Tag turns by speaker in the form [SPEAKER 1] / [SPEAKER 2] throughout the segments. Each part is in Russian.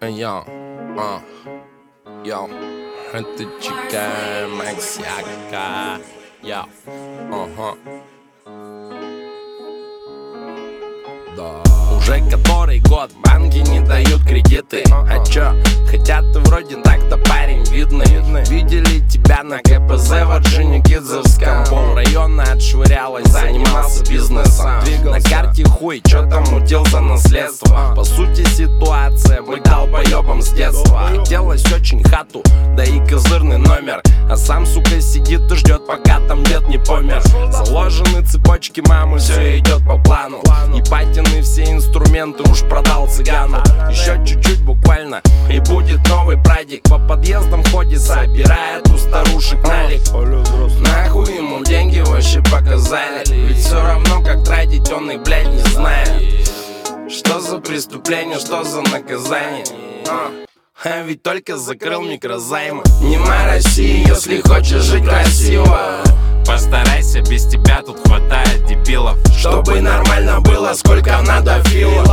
[SPEAKER 1] Йо, йо, это Чика Максяка. Йо, ага. Да. Уже который год банки не дают кредиты. А чё? Хотя ты вроде так-то парень видный. Видели тебя на КПЗ в Орджоникидзевском. Полрайона отшвырялась, занимался бизнесом. На карте хуй, чё там мутил за наследство. По сути ситуация, быть долбоёбом с детства. Хотелось очень хату, да и козырный номер. А сам, сука, сидит и ждет, пока там дед не помер. Заложены цепочки мамы, все идет по плану. Ебатины все инструменты уж продал цыгану. Еще чуть-чуть буквально, и будет новый прадик. По подъездам ходит, собирает у старушек налик. Нахуй ему деньги вообще показали. Ведь все равно как тратить он их, блядь, не знает. Что за преступление, что за наказание? А ведь только закрыл микрозаймы. Нема России, если хочешь жить красиво.
[SPEAKER 2] Постарайся, без тебя тут хватает дебилов.
[SPEAKER 1] Чтобы нормально было, сколько надо филов.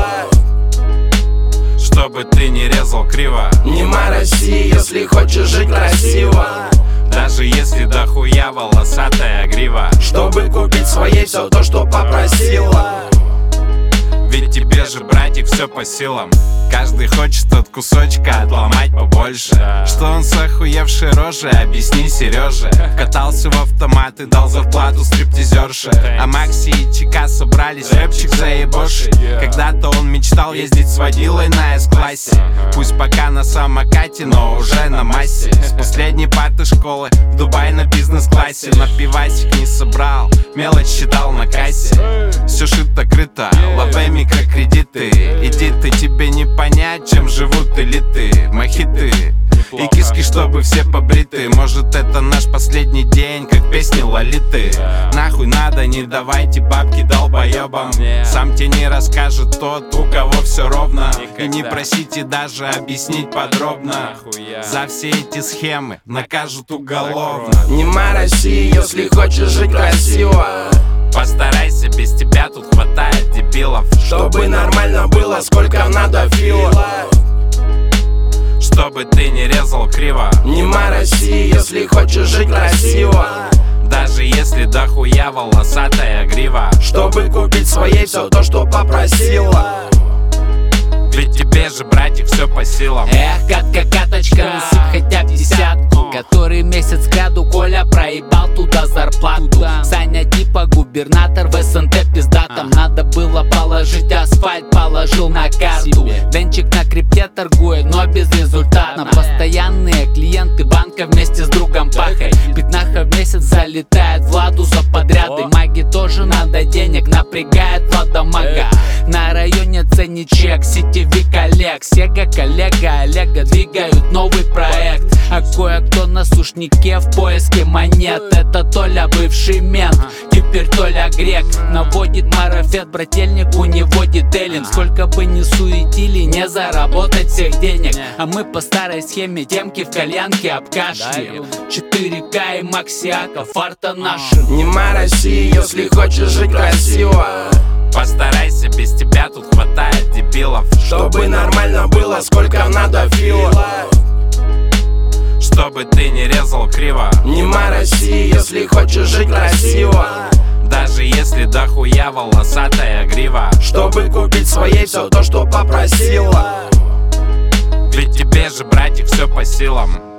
[SPEAKER 2] Чтобы ты не резал криво.
[SPEAKER 1] Нема России, если хочешь жить красиво.
[SPEAKER 2] Даже если дохуя волосатая грива.
[SPEAKER 1] Чтобы купить своей все то, что попросила.
[SPEAKER 2] Ведь тебе же, братик, все по силам. Каждый хочет от кусочка отломать побольше. Что он с охуевшей рожей, объясни Сереже. Катался в автомат и дал зарплату стриптизерше. А Макси и Чика собрались рэпчик заебошить. Когда-то он мечтал ездить с водилой на С-классе. Пусть пока на самокате, но уже на массе. С последней парты школы в Дубай на бизнес-классе. На пивасик не собрал, мелочь считал на кассе. Все шито-крыто, лаве микрокредиты. Иди ты, тебе не понять, чем живут элиты. Мохиты и киски, чтобы все побриты. Может, это наш последний день, как песни Лолиты. Нахуй надо, не давайте бабки долбоебам. Сам тебе не расскажет тот, у кого все ровно. И не просите даже объяснить подробно. За все эти схемы накажут уголовно.
[SPEAKER 1] Нема России, если хочешь жить красиво.
[SPEAKER 2] Постарайся, без тебя тут хватает дебилов.
[SPEAKER 1] Чтобы нормально было, сколько надо филов.
[SPEAKER 2] Чтобы ты не резал криво.
[SPEAKER 1] Нема России, если хочешь жить красиво.
[SPEAKER 2] Даже если дохуя волосатая грива.
[SPEAKER 1] Чтобы купить своей все то, что попросила.
[SPEAKER 2] Ведь тебе же, братик, все по силам.
[SPEAKER 3] Эх, катка-каточка, насыпь хотя б десятку. Который месяц кряду Коля проебал туда зарплату. Саня типа губернатор в СНТ пиздатом. Надо было положить асфальт, положил на карту. Денчик на крипте торгует, но безрезультатно. Постоянные клиенты банка вместе с другом пахой. Пятнаха в месяц залетает Владу за подряды. Маги тоже надо денег, напрягает Влада мага. На районе ценничек, сетевик Олег. Сега коллега Олега двигают новый проект. А кое-кто на сушнике в поиске монет. Это Толя бывший мент, теперь Толя грек. Наводит марафет, брательник у него детейлинг. Сколько бы ни суетили, не заработать всех денег. А мы по старой схеме темки в кальянке обкашляем. 4К и Максиака, фарта наша.
[SPEAKER 1] Нема России, если хочешь жить красиво.
[SPEAKER 2] Постарайся, без тебя тут хватает дебилов.
[SPEAKER 1] Чтобы нормально было, сколько надо филов.
[SPEAKER 2] Чтобы ты не резал криво.
[SPEAKER 1] Нема России, если хочешь жить красиво.
[SPEAKER 2] Даже если дохуя волосатая грива.
[SPEAKER 1] Чтобы купить своей все то, что попросила.
[SPEAKER 2] Ведь тебе же, братик, все по силам.